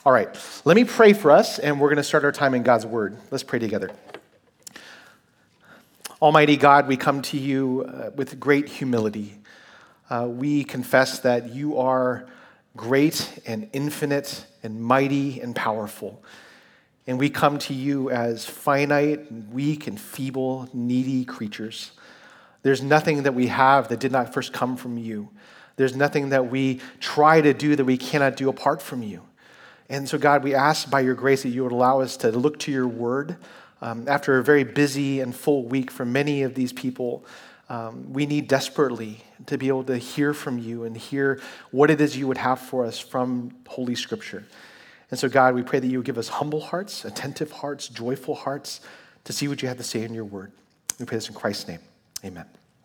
All right, let me pray for us, and we're going to start our time in God's Word. Let's pray together. Almighty God, we come to you with great humility. We confess that you are great and infinite and mighty and powerful. And we come to you as finite and weak and feeble, needy creatures. There's nothing that we have that did not first come from you. There's nothing that we try to do that we cannot do apart from you. And so, God, we ask by your grace that you would allow us to look to your word. After a very busy and full week for many of these people, we need desperately to be able to hear from you and hear what it is you would have for us from Holy Scripture. And so, God, we pray that you would give us humble hearts, attentive hearts, joyful hearts to see what you have to say in your word. We pray this in Christ's name. Amen.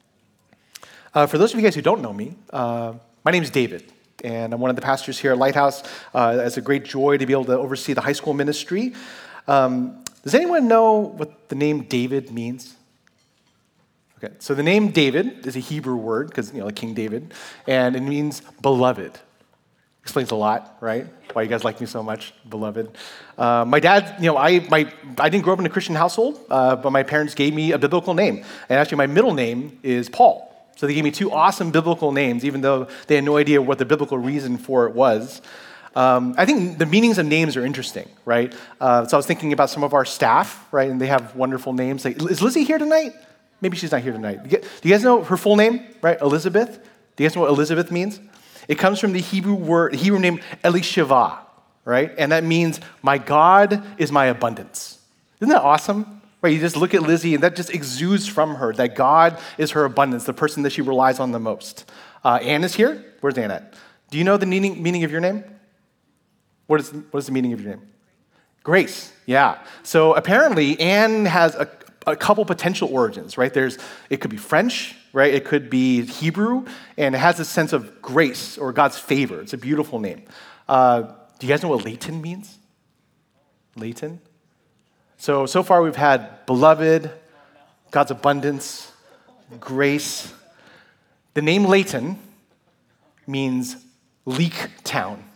For those of you guys who don't know me, my name is David. And I'm one of the pastors here at Lighthouse. It's a great joy to be able to oversee the high school ministry. Does anyone know what the name David means? Okay, so the name David is a Hebrew word, because, like King David, and it means beloved. Explains a lot, right? Why you guys like me so much, beloved. My dad, I didn't grow up in a Christian household, but my parents gave me a biblical name. And actually, my middle name is Paul. So they gave me two awesome biblical names, even though they had no idea what the biblical reason for it was. I think the meanings of names are interesting, right? So I was thinking about some of our staff, right? And they have wonderful names. Like, is Lizzie here tonight? Maybe she's not here tonight. Do you guys know her full name, right? Elizabeth. Do you guys know what Elizabeth means? It comes from the Hebrew name Elisheva, right? And that means, my God is my abundance. Isn't that awesome? Right, you just look at Lizzie, and that just exudes from her, that God is her abundance, the person that she relies on the most. Anne is here. Where's Anne at? Do you know the meaning of your name? What is the meaning of your name? Grace, yeah. So apparently, Anne has a couple potential origins, right? It could be French, right? It could be Hebrew, and it has a sense of grace or God's favor. It's a beautiful name. Do you guys know what Leighton means? Leighton? So far we've had beloved, God's abundance, grace. The name Leighton means leek town.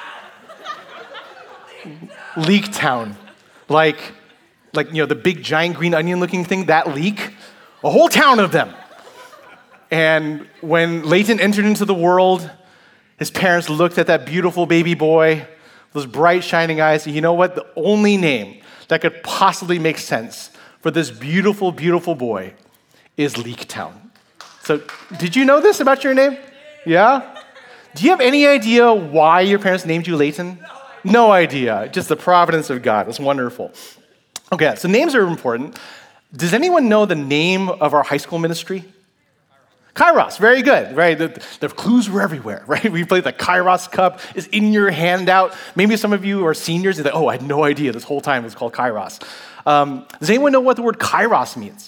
Leek town. Like the big giant green onion looking thing, that leek, a whole town of them. And when Leighton entered into the world, his parents looked at that beautiful baby boy, those bright shining eyes, and you know what? The only name that could possibly make sense for this beautiful, beautiful boy is Leek Town. So, did you know this about your name? Yeah? Do you have any idea why your parents named you Leighton? No idea. Just the providence of God. It's wonderful. Okay, so names are important. Does anyone know the name of our high school ministry? Kairos, very good, right? The clues were everywhere, right? We played the Kairos Cup. It's in your handout. Maybe some of you are seniors and I had no idea this whole time it was called Kairos. Does anyone know what the word Kairos means?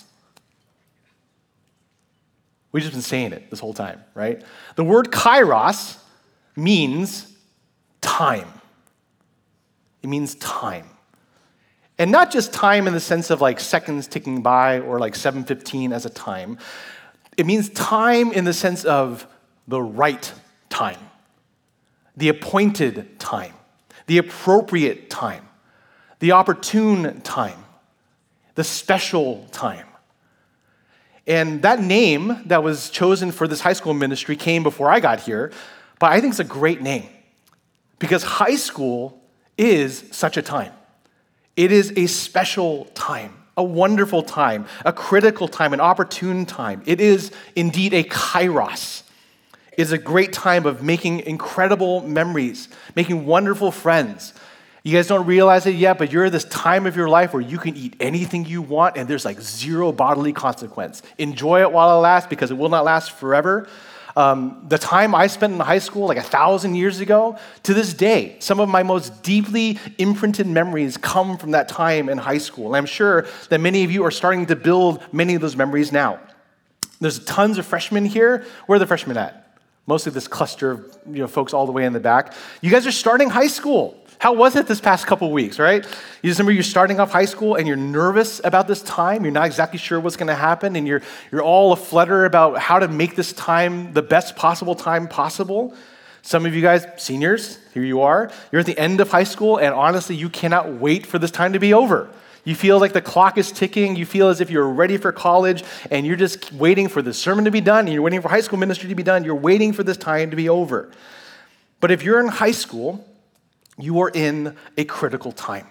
We've just been saying it this whole time, right? The word Kairos means time. It means time. And not just time in the sense of like seconds ticking by or like 7:15 as a time. It means time in the sense of the right time, the appointed time, the appropriate time, the opportune time, the special time. And that name that was chosen for this high school ministry came before I got here, but I think it's a great name because high school is such a time. It is a special time. A wonderful time, a critical time, an opportune time. It is indeed a kairos. It is a great time of making incredible memories, making wonderful friends. You guys don't realize it yet, but you're at this time of your life where you can eat anything you want and there's like zero bodily consequence. Enjoy it while it lasts because it will not last forever. The time I spent in high school, like 1,000 years ago, to this day, some of my most deeply imprinted memories come from that time in high school. And I'm sure that many of you are starting to build many of those memories now. There's tons of freshmen here. Where are the freshmen at? Mostly this cluster of folks all the way in the back. You guys are starting high school. How was it this past couple weeks, right? You just remember you're starting off high school and you're nervous about this time. You're not exactly sure what's going to happen, and you're all aflutter about how to make this time the best possible time possible. Some of you guys, seniors, here you are. You're at the end of high school, and honestly, you cannot wait for this time to be over. You feel like the clock is ticking. You feel as if you're ready for college, and you're just waiting for the sermon to be done, and you're waiting for high school ministry to be done. You're waiting for this time to be over. But if you're in high school, you are in a critical time.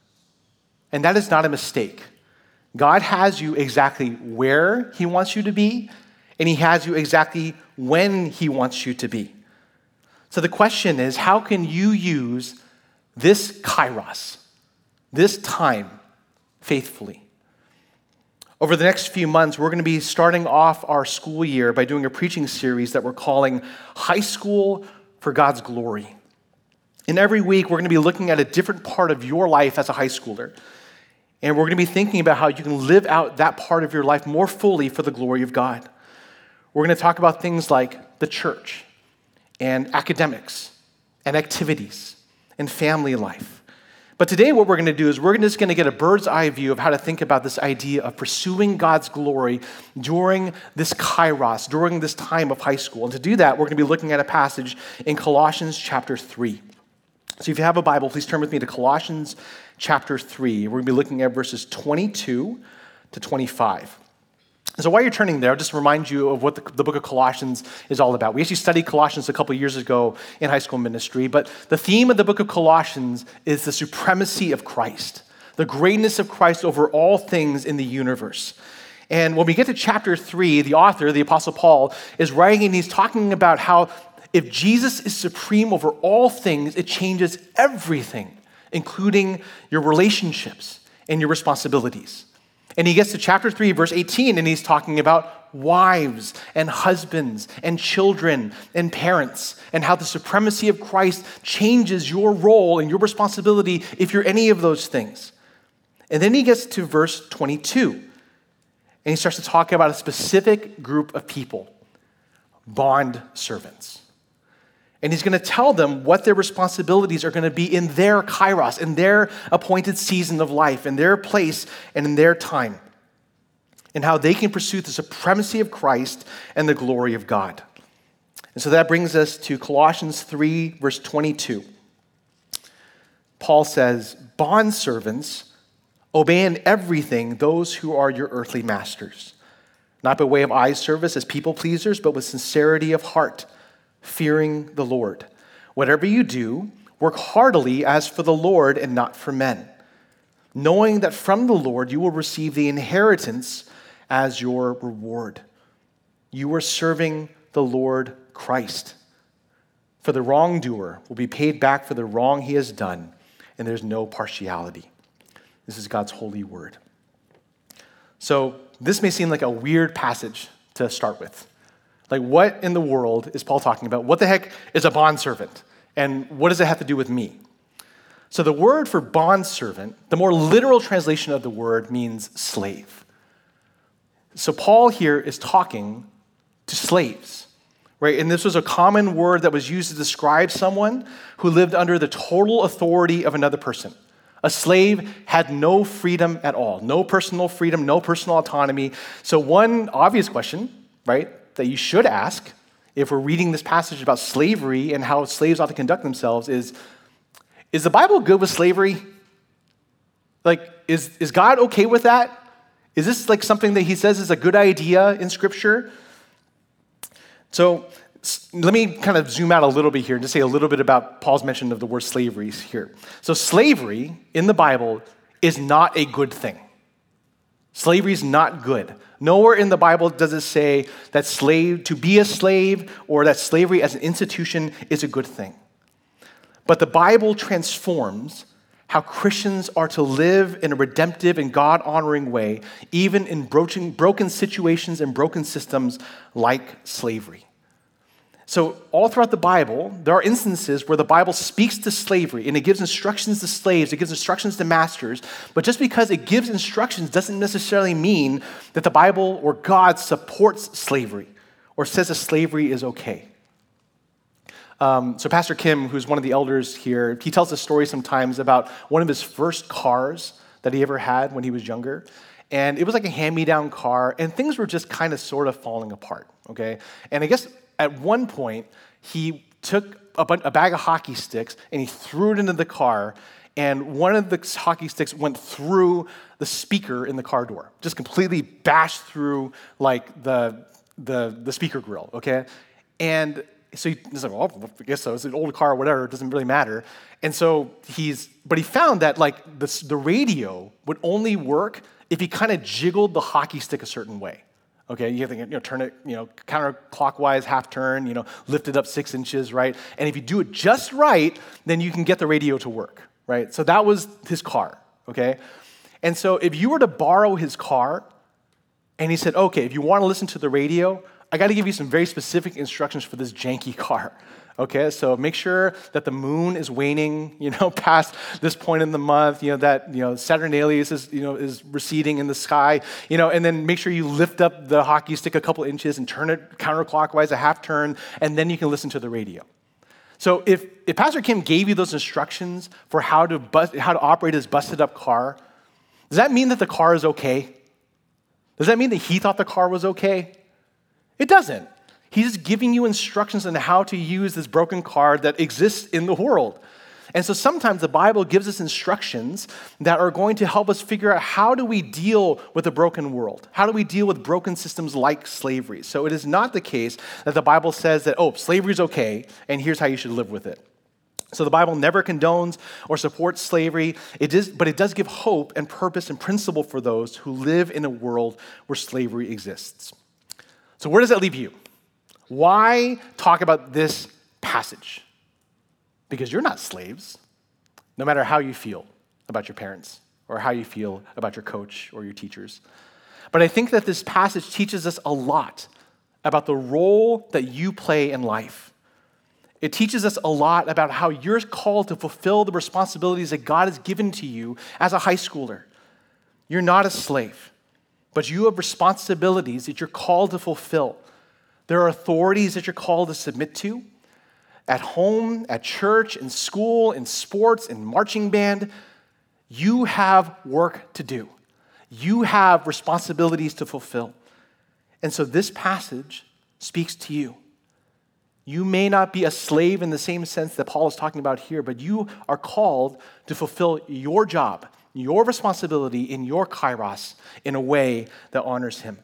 And that is not a mistake. God has you exactly where he wants you to be, and he has you exactly when he wants you to be. So the question is, how can you use this kairos, this time, faithfully? Over the next few months, we're going to be starting off our school year by doing a preaching series that we're calling High School for God's Glory. And every week, we're going to be looking at a different part of your life as a high schooler. And we're going to be thinking about how you can live out that part of your life more fully for the glory of God. We're going to talk about things like the church, and academics, and activities, and family life. But today what we're going to do is we're just going to get a bird's eye view of how to think about this idea of pursuing God's glory during this kairos, during this time of high school. And to do that, we're going to be looking at a passage in Colossians chapter 3. So if you have a Bible, please turn with me to Colossians chapter 3. We're going to be looking at verses 22 to 25. So while you're turning there, I'll just remind you of what the book of Colossians is all about. We actually studied Colossians a couple years ago in high school ministry, but the theme of the book of Colossians is the supremacy of Christ, the greatness of Christ over all things in the universe. And when we get to chapter 3, the author, the Apostle Paul, is writing and he's talking about how if Jesus is supreme over all things, it changes everything, including your relationships and your responsibilities. And he gets to chapter 3, verse 18, and he's talking about wives and husbands and children and parents and how the supremacy of Christ changes your role and your responsibility if you're any of those things. And then he gets to verse 22, and he starts to talk about a specific group of people, bond servants. And he's going to tell them what their responsibilities are going to be in their kairos, in their appointed season of life, in their place and in their time, and how they can pursue the supremacy of Christ and the glory of God. And so that brings us to Colossians 3, verse 22. Paul says, "Bondservants, obey in everything those who are your earthly masters, not by way of eye service as people pleasers, but with sincerity of heart, fearing the Lord. Whatever you do, work heartily as for the Lord and not for men, knowing that from the Lord you will receive the inheritance as your reward. You are serving the Lord Christ. For the wrongdoer will be paid back for the wrong he has done, and there's no partiality." This is God's holy word. So this may seem like a weird passage to start with. Like, what in the world is Paul talking about? What the heck is a bondservant? And what does it have to do with me? So the word for bondservant, the more literal translation of the word, means slave. So Paul here is talking to slaves, right? And this was a common word that was used to describe someone who lived under the total authority of another person. A slave had no freedom at all, no personal freedom, no personal autonomy. So one obvious question, right, that you should ask if we're reading this passage about slavery and how slaves ought to conduct themselves is the Bible good with slavery? Like, is God okay with that? Is this like something that he says is a good idea in Scripture? So let me kind of zoom out a little bit here and just say a little bit about Paul's mention of the word slavery here. So slavery in the Bible is not a good thing. Slavery is not good. Nowhere in the Bible does it say that to be a slave or that slavery as an institution is a good thing. But the Bible transforms how Christians are to live in a redemptive and God-honoring way, even in broken situations and broken systems like slavery. So all throughout the Bible, there are instances where the Bible speaks to slavery and it gives instructions to slaves, it gives instructions to masters, but just because it gives instructions doesn't necessarily mean that the Bible or God supports slavery or says that slavery is okay. So Pastor Kim, who's one of the elders here, he tells a story sometimes about one of his first cars that he ever had when he was younger. And it was like a hand-me-down car, and things were just kind of sort of falling apart, okay? And I guess at one point, he took a bag of hockey sticks and he threw it into the car, and one of the hockey sticks went through the speaker in the car door, just completely bashed through like the speaker grill, okay? And so he's like, well, I guess so. It's an old car or whatever. It doesn't really matter. And so he found that like the radio would only work if he kind of jiggled the hockey stick a certain way. Okay, you have to turn it, counterclockwise, half turn, lift it up 6 inches, right? And if you do it just right, then you can get the radio to work, right? So that was his car, okay? And so if you were to borrow his car, and he said, okay, if you want to listen to the radio, I got to give you some very specific instructions for this janky car. Okay, so make sure that the moon is waning, past this point in the month, that, Saturnalius is receding in the sky, and then make sure you lift up the hockey stick a couple inches and turn it counterclockwise, a half turn, and then you can listen to the radio. So if Pastor Kim gave you those instructions for how to operate his busted up car, does that mean that the car is okay? Does that mean that he thought the car was okay? It doesn't. He's giving you instructions on how to use this broken car that exists in the world. And so sometimes the Bible gives us instructions that are going to help us figure out how do we deal with a broken world? How do we deal with broken systems like slavery? So it is not the case that the Bible says that, slavery is okay, and here's how you should live with it. So the Bible never condones or supports slavery, but it does give hope and purpose and principle for those who live in a world where slavery exists. So where does that leave you? Why talk about this passage? Because you're not slaves, no matter how you feel about your parents or how you feel about your coach or your teachers. But I think that this passage teaches us a lot about the role that you play in life. It teaches us a lot about how you're called to fulfill the responsibilities that God has given to you as a high schooler. You're not a slave, but you have responsibilities that you're called to fulfill. There are authorities that you're called to submit to at home, at church, in school, in sports, in marching band. You have work to do. You have responsibilities to fulfill. And so this passage speaks to you. You may not be a slave in the same sense that Paul is talking about here, but you are called to fulfill your job, your responsibility in your kairos in a way that honors him.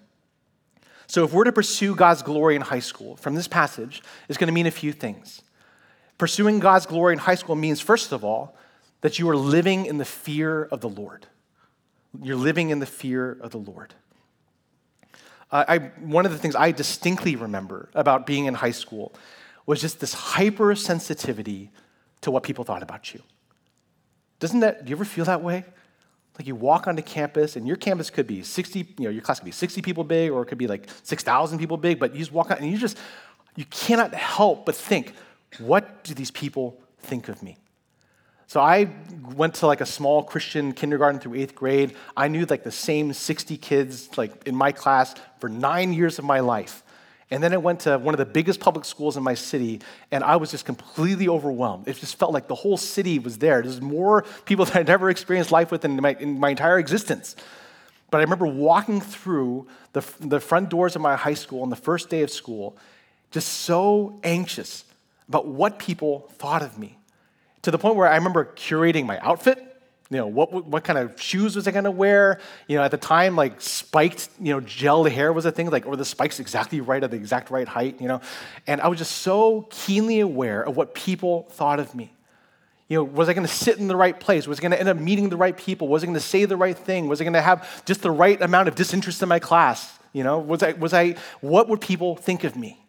So if we're to pursue God's glory in high school, from this passage, it's going to mean a few things. Pursuing God's glory in high school means, first of all, that you are living in the fear of the Lord. You're living in the fear of the Lord. One of the things I distinctly remember about being in high school was just this hypersensitivity to what people thought about you. Do you ever feel that way? Like you walk onto campus, and your campus could be 60, your class could be 60 people big, or it could be like 6,000 people big, but you just walk out and you cannot help but think, what do these people think of me? So I went to like a small Christian kindergarten through 8th grade. I knew like the same 60 kids like in my class for 9 years of my life. And then I went to one of the biggest public schools in my city, and I was just completely overwhelmed. It just felt like the whole city was there. There's more people that I'd never experienced life with in my entire existence. But I remember walking through the front doors of my high school on the first day of school, just so anxious about what people thought of me. To the point where I remember curating my outfit. What kind of shoes was I going to wear? At the time, like spiked, gel hair was a thing, like, or the spikes exactly right at the exact right height, And I was just so keenly aware of what people thought of me. Was I going to sit in the right place? Was I going to end up meeting the right people? Was I going to say the right thing? Was I going to have just the right amount of disinterest in my class? What would people think of me?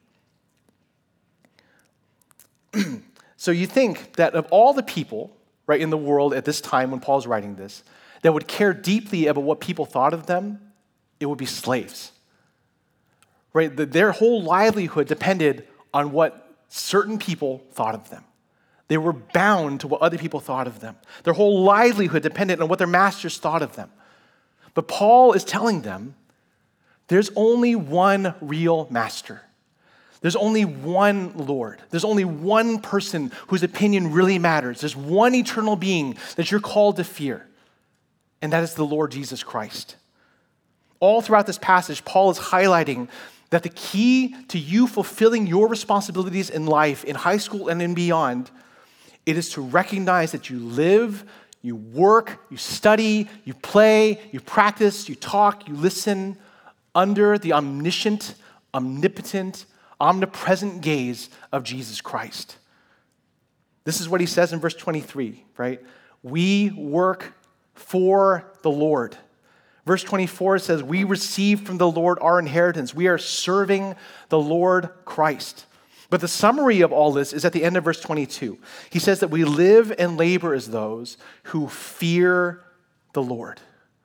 So you think that of all the people, right, in the world at this time when Paul's writing this, that would care deeply about what people thought of them, it would be slaves. Right? Their whole livelihood depended on what certain people thought of them. They were bound to what other people thought of them. Their whole livelihood depended on what their masters thought of them. But Paul is telling them, there's only one real master. There's only one Lord. There's only one person whose opinion really matters. There's one eternal being that you're called to fear, and that is the Lord Jesus Christ. All throughout this passage, Paul is highlighting that the key to you fulfilling your responsibilities in life, in high school and in beyond, it is to recognize that you live, you work, you study, you play, you practice, you talk, you listen under the omniscient, omnipotent, omnipresent gaze of Jesus Christ. This is what he says in verse 23, right? We work for the Lord. Verse 24 says, we receive from the Lord our inheritance. We are serving the Lord Christ. But the summary of all this is at the end of verse 22. He says that we live and labor as those who fear the Lord.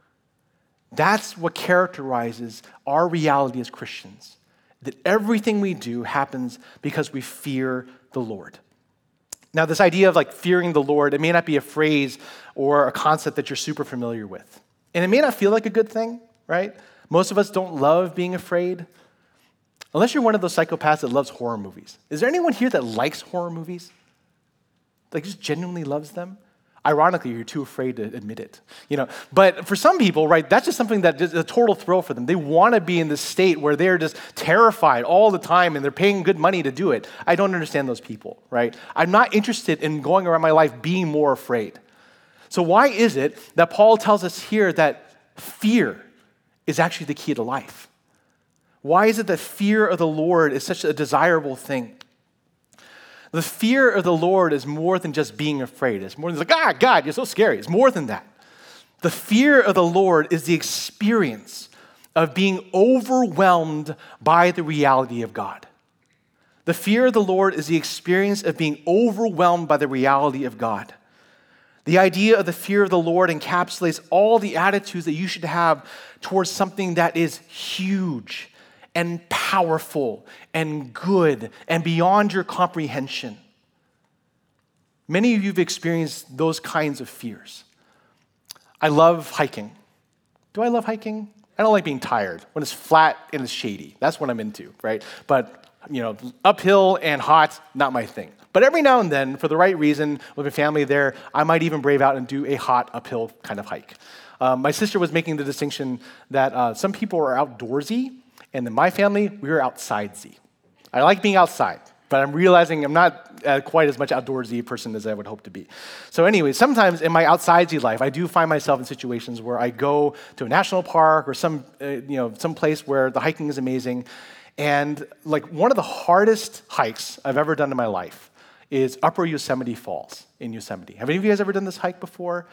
That's what characterizes our reality as Christians, that everything we do happens because we fear the Lord. Now, this idea of like fearing the Lord, it may not be a phrase or a concept that you're super familiar with. And it may not feel like a good thing, right? Most of us don't love being afraid, unless you're one of those psychopaths that loves horror movies. Is there anyone here that likes horror movies? Like just genuinely loves them? Ironically, you're too afraid to admit it, But for some people, right, that's just something that is a total thrill for them. They want to be in this state where they're just terrified all the time and they're paying good money to do it. I don't understand those people, right? I'm not interested in going around my life being more afraid. So why is it that Paul tells us here that fear is actually the key to life? Why is it that fear of the Lord is such a desirable thing? The fear of the Lord is more than just being afraid. It's more than like, God, you're so scary. It's more than that. The fear of the Lord is the experience of being overwhelmed by the reality of God. The fear of the Lord is the experience of being overwhelmed by the reality of God. The idea of the fear of the Lord encapsulates all the attitudes that you should have towards something that is huge and powerful and good and beyond your comprehension. Many of you have experienced those kinds of fears. I love hiking. Do I love hiking? I don't like being tired when it's flat and it's shady. That's what I'm into, right? But, uphill and hot, not my thing. But every now and then, for the right reason, with a family there, I might even brave out and do a hot uphill kind of hike. My sister was making the distinction that some people are outdoorsy, and in my family, we were outsidesy. I like being outside, but I'm realizing I'm not quite as much outdoorsy person as I would hope to be. So anyway, sometimes in my outsidesy life, I do find myself in situations where I go to a national park or some place where the hiking is amazing. And like one of the hardest hikes I've ever done in my life is Upper Yosemite Falls in Yosemite. Have any of you guys ever done this hike before?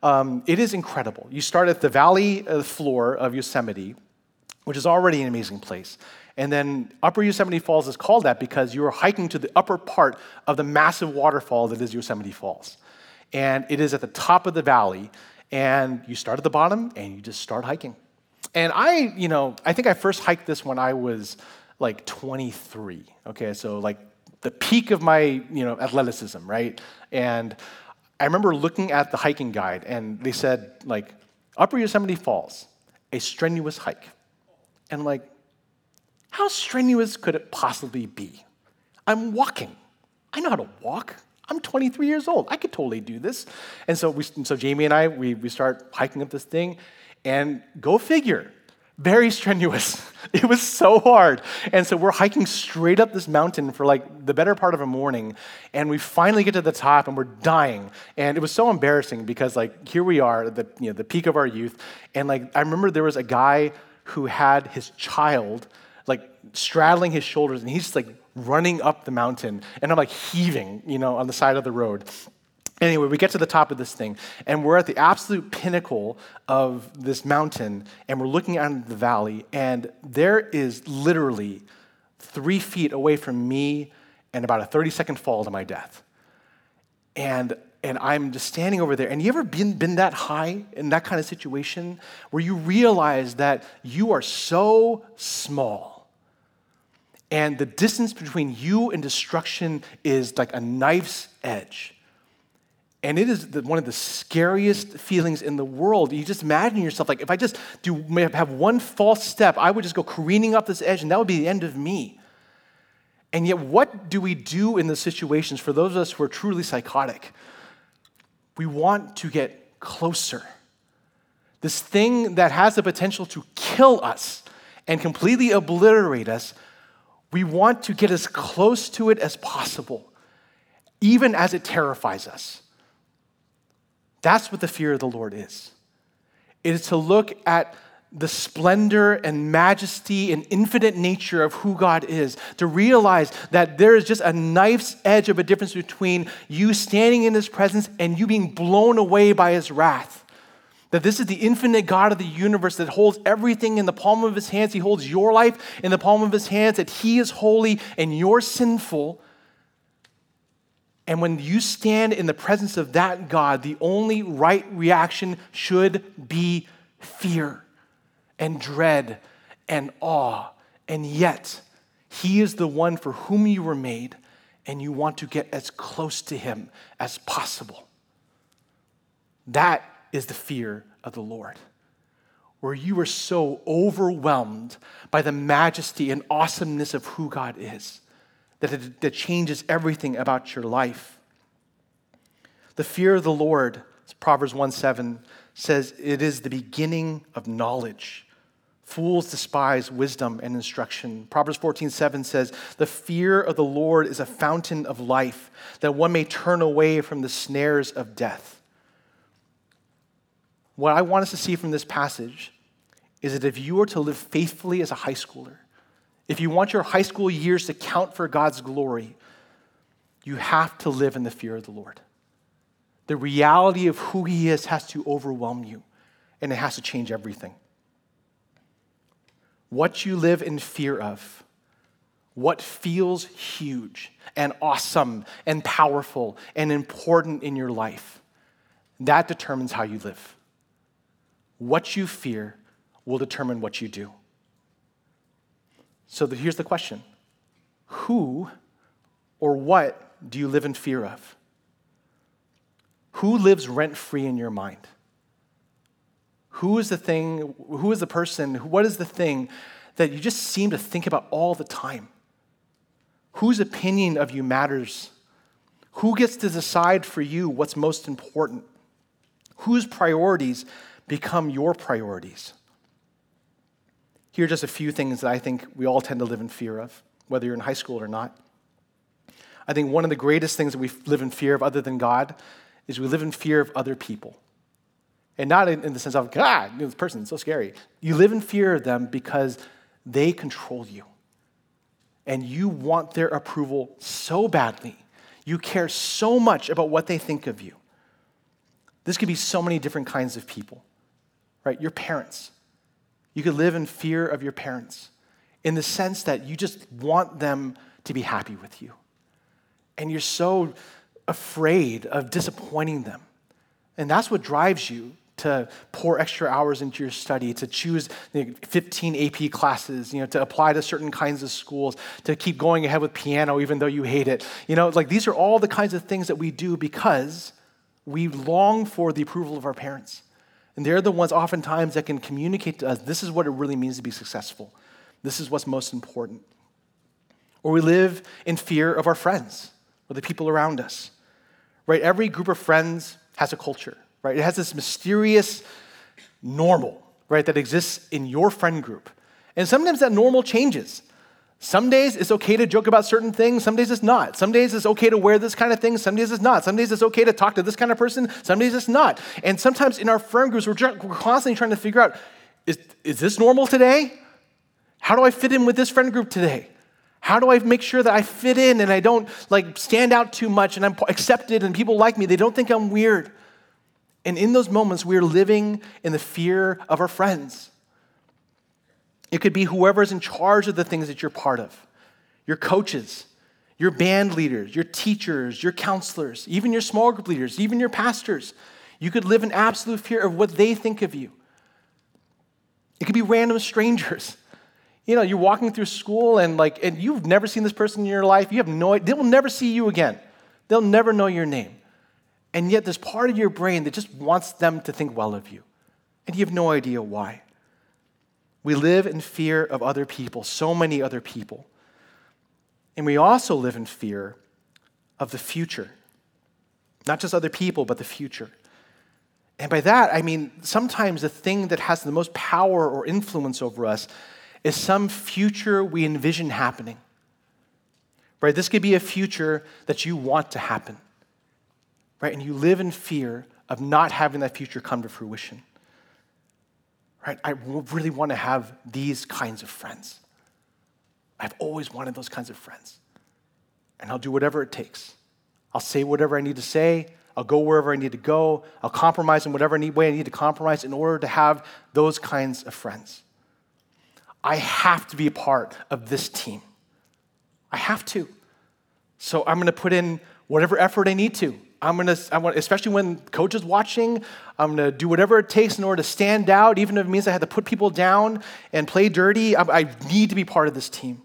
It is incredible. You start at the valley floor of Yosemite, which is already an amazing place. And then Upper Yosemite Falls is called that because you are hiking to the upper part of the massive waterfall that is Yosemite Falls. And it is at the top of the valley, and you start at the bottom, and you just start hiking. And I think I first hiked this when I was like 23, okay? So like the peak of my, athleticism, right? And I remember looking at the hiking guide, and they said, like, Upper Yosemite Falls, a strenuous hike. And I'm like, how strenuous could it possibly be? I'm walking. I know how to walk. I'm 23 years old. I could totally do this. And so Jamie and I, we start hiking up this thing, and go figure, very strenuous. It was so hard. And so we're hiking straight up this mountain for like the better part of a morning, and we finally get to the top, and we're dying. And it was so embarrassing because like here we are at the peak of our youth, and like I remember there was a guy who had his child like straddling his shoulders, and he's just like running up the mountain, and I'm like heaving, on the side of the road. Anyway, we get to the top of this thing, and we're at the absolute pinnacle of this mountain, and we're looking out into the valley, and there is literally 3 feet away from me and about a 30-second fall to my death. And I'm just standing over there. And you ever been that high in that kind of situation where you realize that you are so small and the distance between you and destruction is like a knife's edge? And it is one of the scariest feelings in the world. You just imagine yourself, like if I just have one false step, I would just go careening up this edge, and that would be the end of me. And yet, what do we do in those situations for those of us who are truly psychotic? We want to get closer. This thing that has the potential to kill us, and completely obliterate us, we want to get as close to it as possible, even as it terrifies us. That's what the fear of the Lord is. It is to look at the splendor and majesty and infinite nature of who God is, to realize that there is just a knife's edge of a difference between you standing in his presence and you being blown away by his wrath. That this is the infinite God of the universe that holds everything in the palm of his hands. He holds your life in the palm of his hands, that he is holy and you're sinful. And when you stand in the presence of that God, the only right reaction should be fear and dread and awe. And yet, he is the one for whom you were made, and you want to get as close to him as possible. That is the fear of the Lord, where you are so overwhelmed by the majesty and awesomeness of who God is, that changes everything about your life. The fear of the Lord, Proverbs 1:7 says, it is the beginning of knowledge. Fools despise wisdom and instruction. Proverbs 14:7 says, the fear of the Lord is a fountain of life, that one may turn away from the snares of death. What I want us to see from this passage is that if you are to live faithfully as a high schooler, if you want your high school years to count for God's glory, you have to live in the fear of the Lord. The reality of who he is has to overwhelm you, and it has to change everything. What you live in fear of, what feels huge and awesome and powerful and important in your life, that determines how you live. What you fear will determine what you do. So here's the question. Who or what do you live in fear of? Who lives rent-free in your mind? Who is the thing, who is the person, what is the thing that you just seem to think about all the time? Whose opinion of you matters? Who gets to decide for you what's most important? Whose priorities become your priorities? Here are just a few things that I think we all tend to live in fear of, whether you're in high school or not. I think one of the greatest things that we live in fear of other than God is we live in fear of other people. And not in the sense of, God, this person is so scary. You live in fear of them because they control you. And you want their approval so badly. You care so much about what they think of you. This could be so many different kinds of people, right? Your parents. You could live in fear of your parents in the sense that you just want them to be happy with you. And you're so afraid of disappointing them. And that's what drives you to pour extra hours into your study, to choose 15 AP classes, to apply to certain kinds of schools, to keep going ahead with piano even though you hate it. These are all the kinds of things that we do because we long for the approval of our parents. And they're the ones oftentimes that can communicate to us, this is what it really means to be successful. This is what's most important. Or we live in fear of our friends or the people around us. Right? Every group of friends has a culture, right? It has this mysterious normal, right, that exists in your friend group. And sometimes that normal changes. Some days it's okay to joke about certain things, some days it's not. Some days it's okay to wear this kind of thing, some days it's not. Some days it's okay to talk to this kind of person, some days it's not. And sometimes in our friend groups, we're constantly trying to figure out, is this normal today? How do I fit in with this friend group today? How do I make sure that I fit in and I don't stand out too much and I'm accepted and people like me? They don't think I'm weird. And in those moments, we're living in the fear of our friends. It could be whoever's in charge of the things that you're part of. Your coaches, your band leaders, your teachers, your counselors, even your small group leaders, even your pastors. You could live in absolute fear of what they think of you. It could be random strangers. You're walking through school and you've never seen this person in your life. You have they will never see you again. They'll never know your name. And yet there's part of your brain that just wants them to think well of you. And you have no idea why. We live in fear of other people, so many other people. And we also live in fear of the future. Not just other people, but the future. And by that, I mean sometimes the thing that has the most power or influence over us is some future we envision happening. Right? This could be a future that you want to happen. Right? And you live in fear of not having that future come to fruition. Right? I really want to have these kinds of friends. I've always wanted those kinds of friends. And I'll do whatever it takes. I'll say whatever I need to say. I'll go wherever I need to go. I'll compromise in whatever way I need to compromise in order to have those kinds of friends. I have to be a part of this team. I have to. So I'm going to put in whatever effort I need to. Especially when coach is watching, I'm going to do whatever it takes in order to stand out, even if it means I have to put people down and play dirty. I need to be part of this team.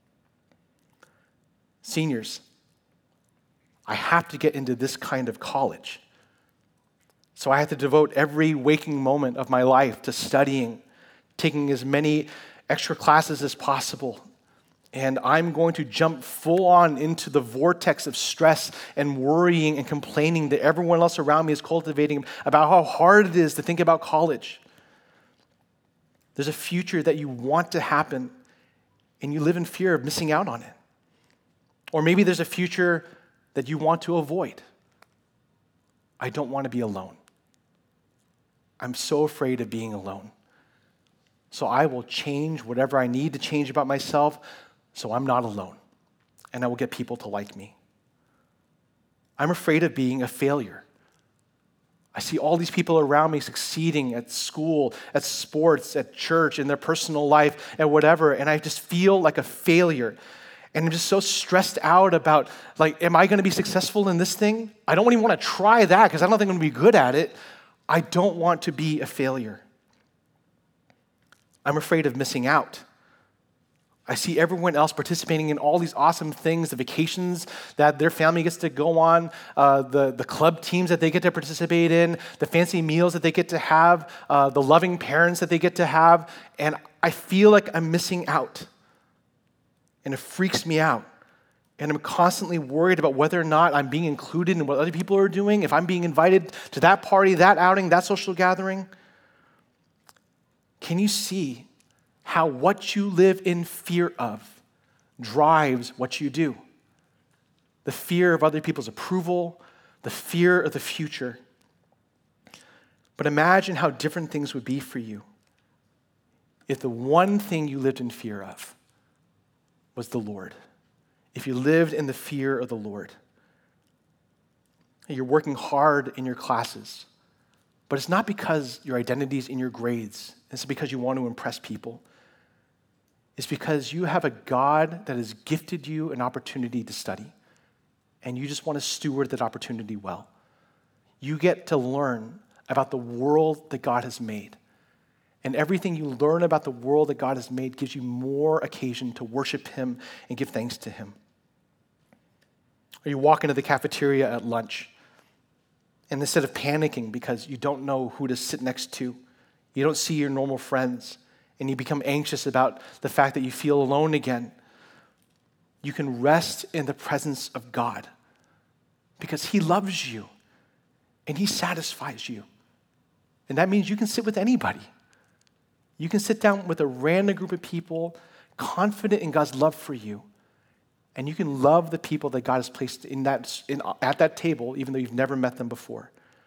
Seniors, I have to get into this kind of college. So I have to devote every waking moment of my life to studying, taking as many extra classes as possible. And I'm going to jump full on into the vortex of stress and worrying and complaining that everyone else around me is cultivating about how hard it is to think about college. There's a future that you want to happen, and you live in fear of missing out on it. Or maybe there's a future that you want to avoid. I don't want to be alone. I'm so afraid of being alone. So I will change whatever I need to change about myself so I'm not alone, and I will get people to like me. I'm afraid of being a failure. I see all these people around me succeeding at school, at sports, at church, in their personal life, and whatever, and I just feel like a failure. And I'm just so stressed out about, am I going to be successful in this thing? I don't even want to try that because I don't think I'm going to be good at it. I don't want to be a failure. I'm afraid of missing out. I see everyone else participating in all these awesome things, the vacations that their family gets to go on, the club teams that they get to participate in, the fancy meals that they get to have, the loving parents that they get to have, and I feel like I'm missing out. And it freaks me out. And I'm constantly worried about whether or not I'm being included in what other people are doing, if I'm being invited to that party, that outing, that social gathering. Can you see how what you live in fear of drives what you do? The fear of other people's approval, the fear of the future. But imagine how different things would be for you if the one thing you lived in fear of was the Lord. If you lived in the fear of the Lord. You're working hard in your classes, but it's not because your identity is in your grades. It's because you want to impress people. It's because you have a God that has gifted you an opportunity to study, and you just want to steward that opportunity well. You get to learn about the world that God has made. And everything you learn about the world that God has made gives you more occasion to worship Him and give thanks to Him. Or you walk into the cafeteria at lunch, and instead of panicking because you don't know who to sit next to, you don't see your normal friends, and you become anxious about the fact that you feel alone again, you can rest in the presence of God because He loves you and He satisfies you. And that means you can sit with anybody. You can sit down with a random group of people, confident in God's love for you, and you can love the people that God has placed at that table, even though you've never met them before.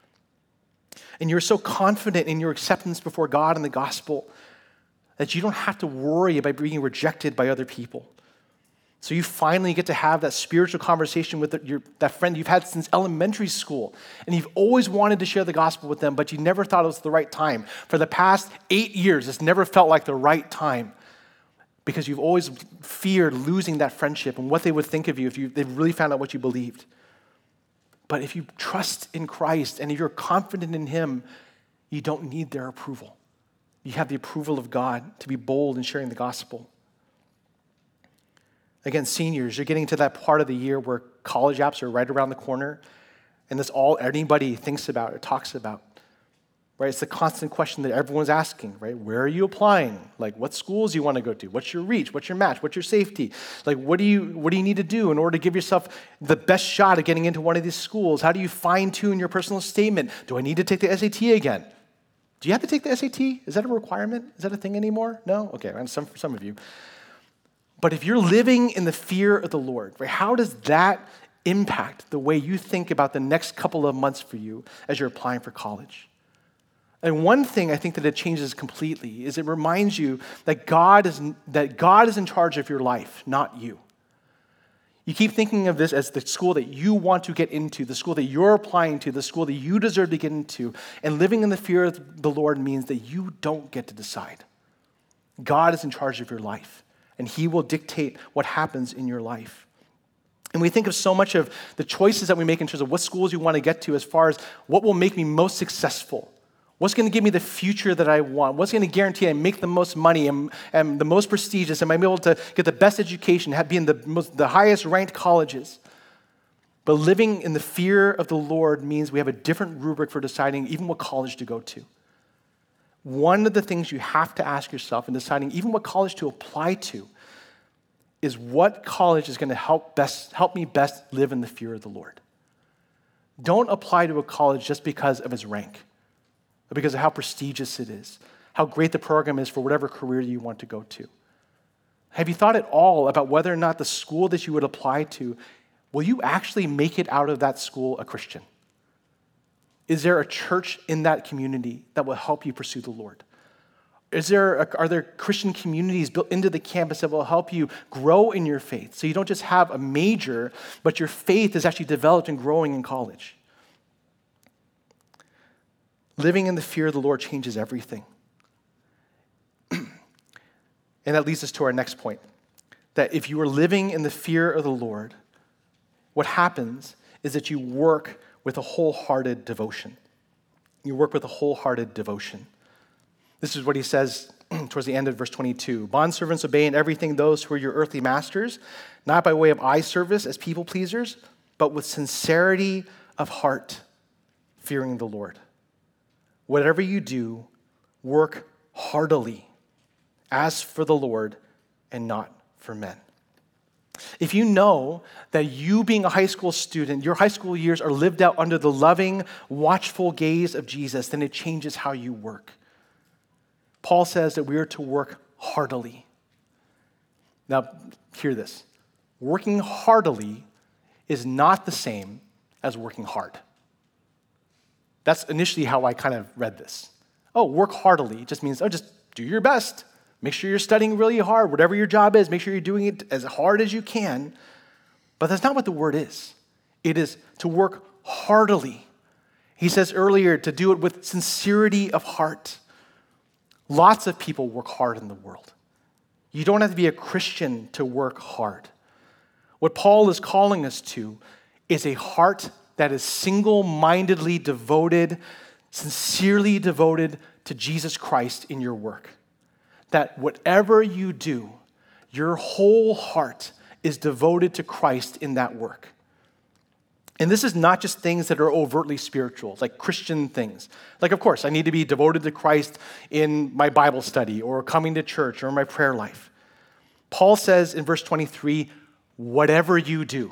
And you're so confident in your acceptance before God and the gospel that you don't have to worry about being rejected by other people. So you finally get to have that spiritual conversation with that friend you've had since elementary school. And you've always wanted to share the gospel with them, but you never thought it was the right time. For the past 8 years, it's never felt like the right time because you've always feared losing that friendship and what they would think of you if they really found out what you believed. But if you trust in Christ and if you're confident in Him, you don't need their approval. You have the approval of God to be bold in sharing the gospel. Again, seniors, you're getting to that part of the year where college apps are right around the corner, and that's all anybody thinks about or talks about, right? It's the constant question that everyone's asking, right? Where are you applying? What schools do you want to go to? What's your reach? What's your match? What's your safety? What do you need to do in order to give yourself the best shot at getting into one of these schools? How do you fine-tune your personal statement? Do I need to take the SAT again? Do you have to take the SAT? Is that a requirement? Is that a thing anymore? No? Okay, for some of you. But if you're living in the fear of the Lord, right, how does that impact the way you think about the next couple of months for you as you're applying for college? And one thing I think that it changes completely is it reminds you that God is in charge of your life, not you. You keep thinking of this as the school that you want to get into, the school that you're applying to, the school that you deserve to get into. And living in the fear of the Lord means that you don't get to decide. God is in charge of your life, and he will dictate what happens in your life. And we think of so much of the choices that we make in terms of what schools you want to get to as far as what will make me most successful. What's going to give me the future that I want? What's going to guarantee I make the most money and the most prestigious? Am I able to get the best education, be in the highest ranked colleges? But living in the fear of the Lord means we have a different rubric for deciding even what college to go to. One of the things you have to ask yourself in deciding even what college to apply to is what college is going to help me best live in the fear of the Lord. Don't apply to a college just because of its rank, because of how prestigious it is, how great the program is for whatever career you want to go to. Have you thought at all about whether or not the school that you would apply to, will you actually make it out of that school a Christian? Is there a church in that community that will help you pursue the Lord? Are there Christian communities built into the campus that will help you grow in your faith? So you don't just have a major, but your faith is actually developed and growing in college. Living in the fear of the Lord changes everything. And that leads us to our next point, that if you are living in the fear of the Lord, what happens is that you work with a wholehearted devotion. You work with a wholehearted devotion. This is what he says towards the end of verse 22. Bondservants, obey in everything those who are your earthly masters, not by way of eye service as people pleasers, but with sincerity of heart, fearing the Lord. Whatever you do, work heartily, as for the Lord and not for men. If you know that you being a high school student, your high school years are lived out under the loving, watchful gaze of Jesus, then it changes how you work. Paul says that we are to work heartily. Now, hear this. Working heartily is not the same as working hard. That's initially how I kind of read this. Work heartily just means, just do your best. Make sure you're studying really hard. Whatever your job is, make sure you're doing it as hard as you can. But that's not what the word is. It is to work heartily. He says earlier to do it with sincerity of heart. Lots of people work hard in the world. You don't have to be a Christian to work hard. What Paul is calling us to is a heart that is single-mindedly devoted, sincerely devoted to Jesus Christ in your work. That whatever you do, your whole heart is devoted to Christ in that work. And this is not just things that are overtly spiritual, like Christian things. Like, of course, I need to be devoted to Christ in my Bible study or coming to church or my prayer life. Paul says in verse 23, whatever you do,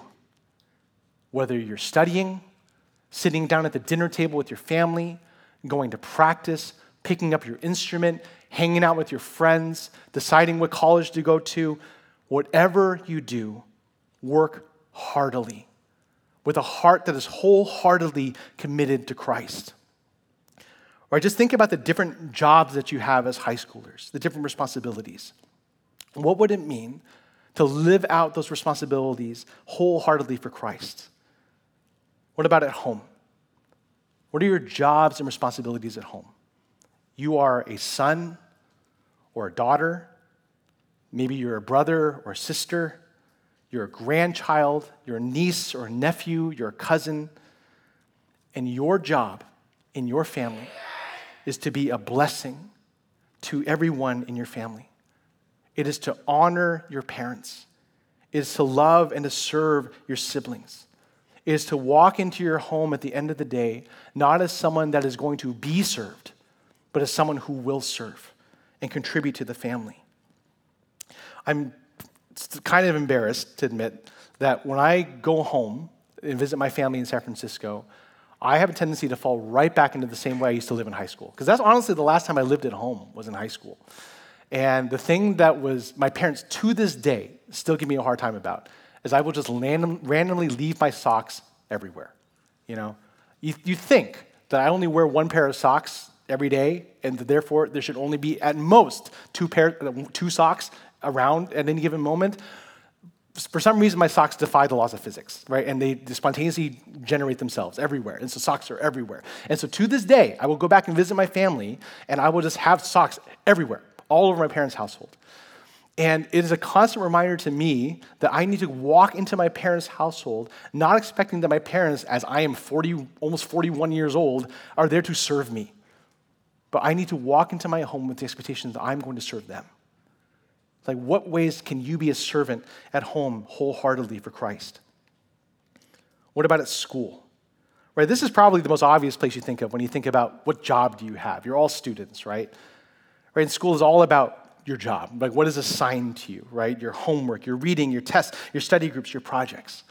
whether you're studying, sitting down at the dinner table with your family, going to practice, picking up your instrument, hanging out with your friends, deciding what college to go to, whatever you do, work heartily, with a heart that is wholeheartedly committed to Christ. Or just think about the different jobs that you have as high schoolers, the different responsibilities. What would it mean to live out those responsibilities wholeheartedly for Christ? What about at home? What are your jobs and responsibilities at home? You are a son or a daughter. Maybe you're a brother or a sister. You're a grandchild. You're a niece or a nephew. You're a cousin. And your job in your family is to be a blessing to everyone in your family. It is to honor your parents. It is to love and to serve your siblings. It is to walk into your home at the end of the day, not as someone that is going to be served, but as someone who will serve and contribute to the family. I'm kind of embarrassed to admit that when I go home and visit my family in San Francisco, I have a tendency to fall right back into the same way I used to live in high school. Because that's honestly the last time I lived at home was in high school. And the thing that was my parents to this day still give me a hard time about is I will just randomly leave my socks everywhere. You know, you think that I only wear one pair of socks every day, and therefore there should only be at most two socks around at any given moment. For some reason, my socks defy the laws of physics, right? And they spontaneously generate themselves everywhere. And so socks are everywhere. And so to this day, I will go back and visit my family, and I will just have socks everywhere, all over my parents' household. And it is a constant reminder to me that I need to walk into my parents' household, not expecting that my parents, as I am almost 41 years old, are there to serve me. But I need to walk into my home with the expectation that I'm going to serve them. Like, what ways can you be a servant at home wholeheartedly for Christ? What about at school? Right, this is probably the most obvious place you think of when you think about what job do you have. You're all students, right? Right, and school is all about your job, like what is assigned to you, right? Your homework, your reading, your tests, your study groups, your projects.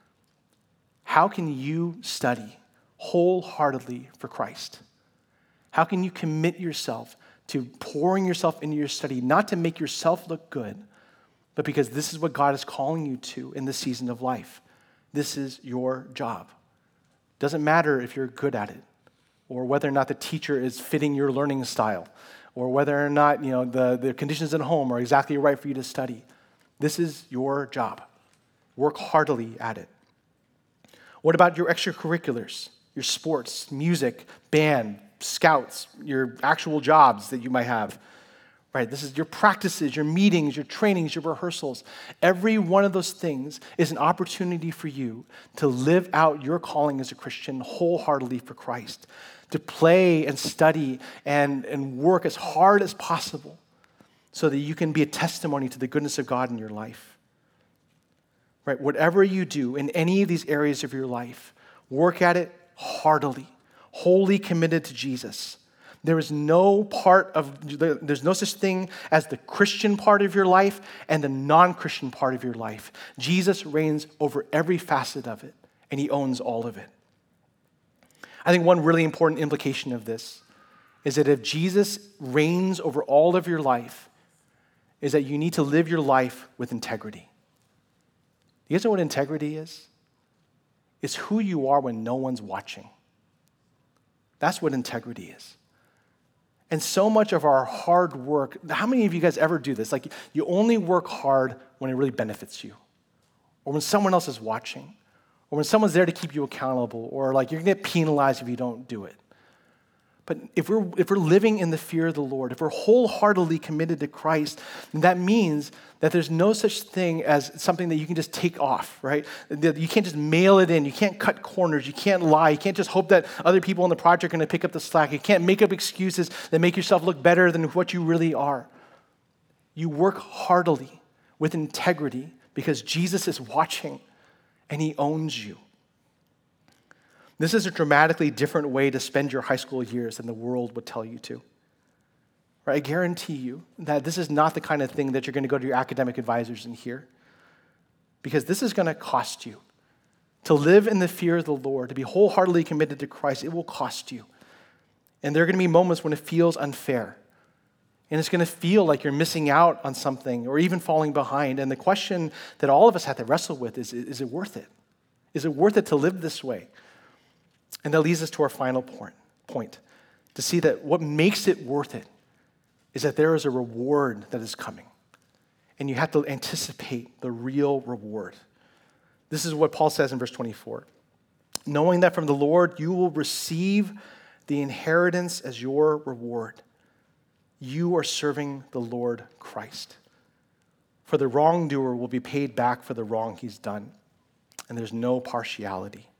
How can you study wholeheartedly for Christ? How can you commit yourself to pouring yourself into your study, not to make yourself look good, but because this is what God is calling you to in this season of life. This is your job. Doesn't matter if you're good at it, or whether or not the teacher is fitting your learning style, or whether or not the conditions at home are exactly right for you to study. This is your job. Work heartily at it. What about your extracurriculars, your sports, music, band, scouts, your actual jobs that you might have, right? This is your practices, your meetings, your trainings, your rehearsals. Every one of those things is an opportunity for you to live out your calling as a Christian wholeheartedly for Christ, to play and study and work as hard as possible so that you can be a testimony to the goodness of God in your life. Right? Whatever you do in any of these areas of your life, work at it heartily, wholly committed to Jesus. There's no such thing as the Christian part of your life and the non-Christian part of your life. Jesus reigns over every facet of it, and he owns all of it. I think one really important implication of this is that if Jesus reigns over all of your life, is that you need to live your life with integrity. You guys know what integrity is? It's who you are when no one's watching. That's what integrity is. And so much of our hard work, how many of you guys ever do this? Like, you only work hard when it really benefits you, or when someone else is watching, or when someone's there to keep you accountable, or like you're gonna get penalized if you don't do it. But if we're living in the fear of the Lord, if we're wholeheartedly committed to Christ, then that means that there's no such thing as something that you can just take off, right? That you can't just mail it in. You can't cut corners. You can't lie. You can't just hope that other people in the project are going to pick up the slack. You can't make up excuses that make yourself look better than what you really are. You work heartily with integrity because Jesus is watching and he owns you. This is a dramatically different way to spend your high school years than the world would tell you to. Right? I guarantee you that this is not the kind of thing that you're going to go to your academic advisors and hear, because this is going to cost you. To live in the fear of the Lord, to be wholeheartedly committed to Christ, it will cost you. And there are going to be moments when it feels unfair. And it's going to feel like you're missing out on something or even falling behind. And the question that all of us have to wrestle with is it worth it? Is it worth it to live this way? And that leads us to our final point, to see that what makes it worth it is that there is a reward that is coming. And you have to anticipate the real reward. This is what Paul says in verse 24. Knowing that from the Lord you will receive the inheritance as your reward. You are serving the Lord Christ. For the wrongdoer will be paid back for the wrong he's done. And there's no partiality.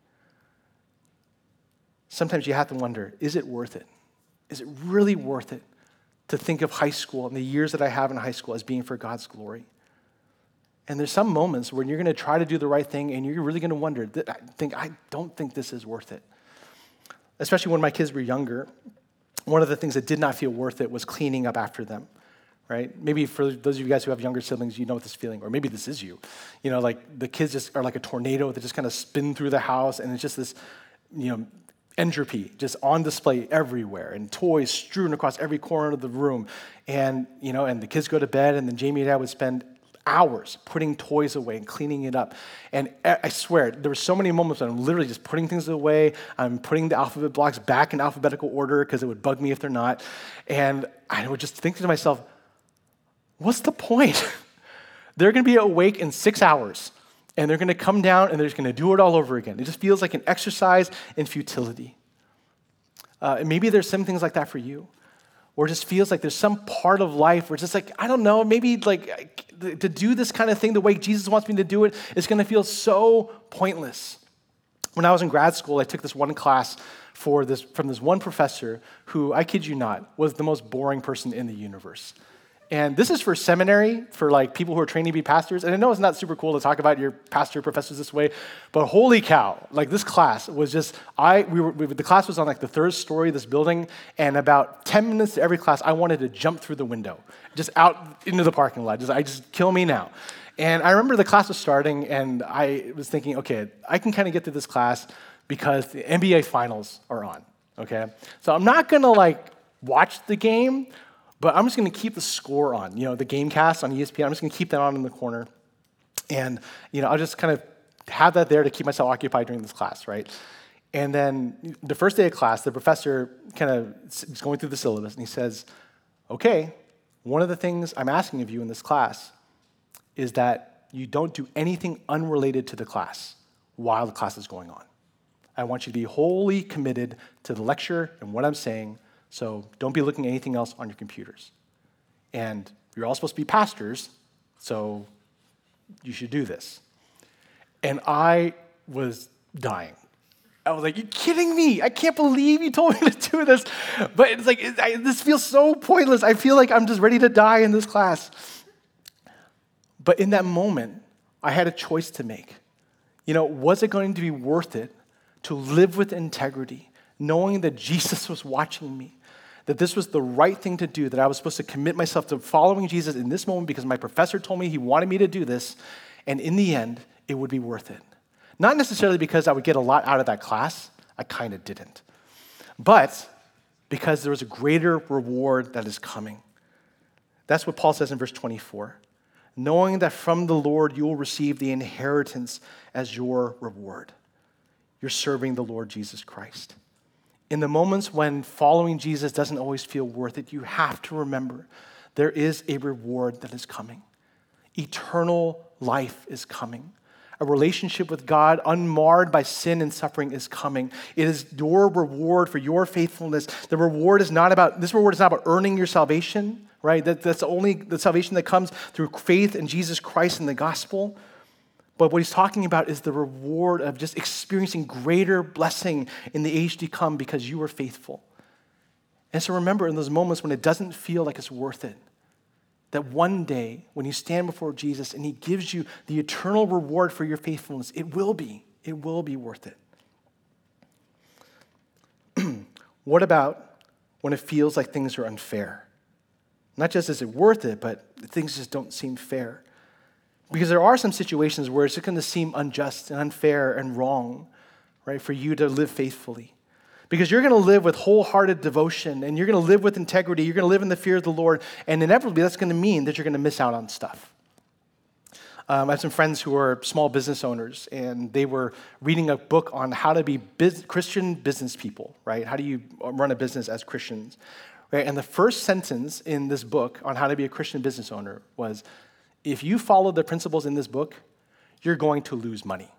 Sometimes you have to wonder, is it worth it? Is it really worth it to think of high school and the years that I have in high school as being for God's glory? And there's some moments when you're going to try to do the right thing and you're really going to wonder, I don't think this is worth it. Especially when my kids were younger, one of the things that did not feel worth it was cleaning up after them, right? Maybe for those of you guys who have younger siblings, you know what this feeling, or maybe this is you. Like the kids just are like a tornado that just kind of spin through the house, and it's just this, entropy just on display everywhere, and toys strewn across every corner of the room. And, and the kids go to bed, and then Jamie and I would spend hours putting toys away and cleaning it up. And I swear, there were so many moments when I'm literally just putting things away. I'm putting the alphabet blocks back in alphabetical order because it would bug me if they're not. And I would just think to myself, what's the point? They're going to be awake in 6 hours, and they're going to come down, and they're just going to do it all over again. It just feels like an exercise in futility. And maybe there's some things like that for you, or it just feels like there's some part of life where it's just like, I don't know, maybe like to do this kind of thing the way Jesus wants me to do it is going to feel so pointless. When I was in grad school, I took this one class from this one professor who, I kid you not, was the most boring person in the universe. And this is for seminary, for like people who are training to be pastors. And I know it's not super cool to talk about your pastor professors this way, but holy cow, like this class was just, the class was on like the third story of this building, and about 10 minutes to every class, I wanted to jump through the window, just out into the parking lot, just kill me now. And I remember the class was starting, and I was thinking, okay, I can kind of get through this class because the NBA finals are on, okay? So I'm not gonna like watch the game, but I'm just going to keep the score on, the Gamecast on ESPN. I'm just going to keep that on in the corner. And, I'll just kind of have that there to keep myself occupied during this class, right? And then the first day of class, the professor kind of is going through the syllabus, and he says, okay, one of the things I'm asking of you in this class is that you don't do anything unrelated to the class while the class is going on. I want you to be wholly committed to the lecture and what I'm saying. So don't be looking at anything else on your computers. And you're all supposed to be pastors, so you should do this. And I was dying. I was like, you're kidding me. I can't believe you told me to do this. But it's like, this feels so pointless. I feel like I'm just ready to die in this class. But in that moment, I had a choice to make. Was it going to be worth it to live with integrity, knowing that Jesus was watching me, that this was the right thing to do, that I was supposed to commit myself to following Jesus in this moment because my professor told me he wanted me to do this, and in the end, it would be worth it. Not necessarily because I would get a lot out of that class, I kind of didn't, but because there was a greater reward that is coming. That's what Paul says in verse 24. Knowing that from the Lord you will receive the inheritance as your reward. You're serving the Lord Jesus Christ. In the moments when following Jesus doesn't always feel worth it, you have to remember there is a reward that is coming. Eternal life is coming. A relationship with God unmarred by sin and suffering is coming. It is your reward for your faithfulness. This reward is not about earning your salvation, right? That's only the salvation that comes through faith in Jesus Christ and the gospel. But what he's talking about is the reward of just experiencing greater blessing in the age to come because you were faithful. And so remember in those moments when it doesn't feel like it's worth it, that one day when you stand before Jesus and he gives you the eternal reward for your faithfulness, it will be worth it. What about when it feels like things are unfair? Not just is it worth it, but things just don't seem fair. Because there are some situations where it's just going to seem unjust and unfair and wrong, right, for you to live faithfully. Because you're going to live with wholehearted devotion, and you're going to live with integrity, you're going to live in the fear of the Lord, and inevitably that's going to mean that you're going to miss out on stuff. I have some friends who are small business owners, and they were reading a book on how to be Christian business people, right? How do you run a business as Christians? Right? And the first sentence in this book on how to be a Christian business owner was, if you follow the principles in this book, you're going to lose money.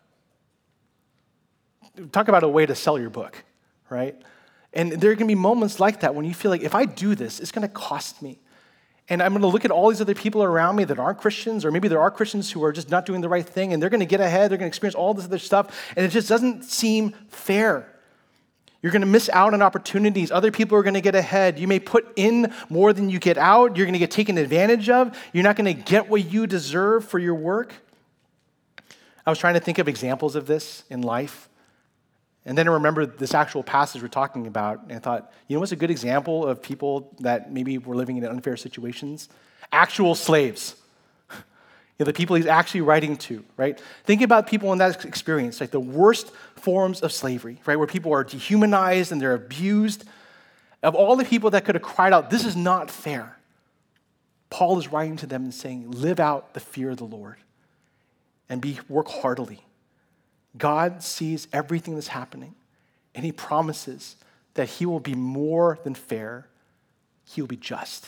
Talk about a way to sell your book, right? And there are going to be moments like that when you feel like, if I do this, it's going to cost me. And I'm going to look at all these other people around me that aren't Christians, or maybe there are Christians who are just not doing the right thing, and they're going to get ahead, they're going to experience all this other stuff, and it just doesn't seem fair. You're going to miss out on opportunities. Other people are going to get ahead. You may put in more than you get out. You're going to get taken advantage of. You're not going to get what you deserve for your work. I was trying to think of examples of this in life. And then I remembered this actual passage we're talking about, and I thought, what's a good example of people that maybe were living in unfair situations? Actual slaves. the people he's actually writing to, right? Think about people in that experience, like the worst forms of slavery, right? Where people are dehumanized and they're abused. Of all the people that could have cried out, this is not fair, Paul is writing to them and saying, live out the fear of the Lord and work heartily. God sees everything that's happening, and he promises that he will be more than fair. He will be just.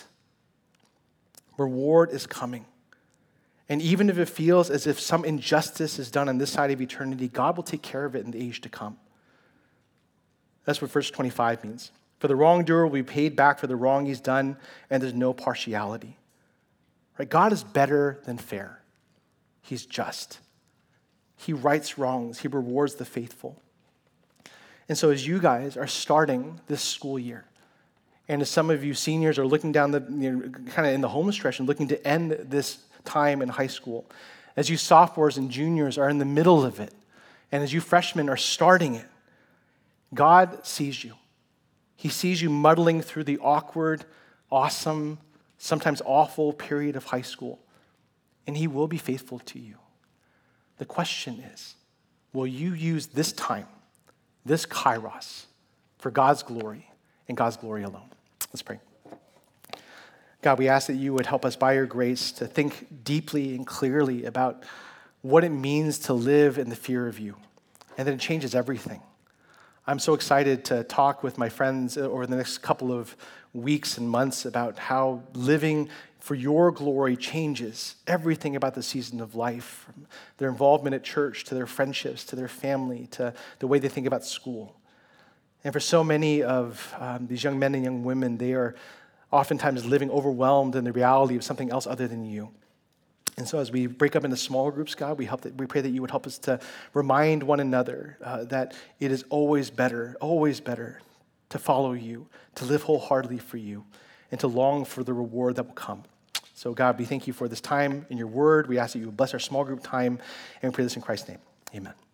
Reward is coming. And even if it feels as if some injustice is done on this side of eternity, God will take care of it in the age to come. That's what verse 25 means. For the wrongdoer will be paid back for the wrong he's done, and there's no partiality. Right? God is better than fair. He's just. He rights wrongs. He rewards the faithful. And so as you guys are starting this school year, and as some of you seniors are looking down kind of in the home stretch and looking to end this time in high school, as you sophomores and juniors are in the middle of it, and as you freshmen are starting it, God sees you. He sees you muddling through the awkward, awesome, sometimes awful period of high school, and he will be faithful to you. The question is, will you use this time, this kairos, for God's glory and God's glory alone? Let's pray. God, we ask that you would help us by your grace to think deeply and clearly about what it means to live in the fear of you, and that it changes everything. I'm so excited to talk with my friends over the next couple of weeks and months about how living for your glory changes everything about the season of life, from their involvement at church to their friendships, to their family, to the way they think about school. And for so many of these young men and young women, they are oftentimes living overwhelmed in the reality of something else other than you. And so as we break up into small groups, God, we pray that you would help us to remind one another that it is always better to follow you, to live wholeheartedly for you, and to long for the reward that will come. So God, we thank you for this time in your word. We ask that you would bless our small group time, and we pray this in Christ's name. Amen.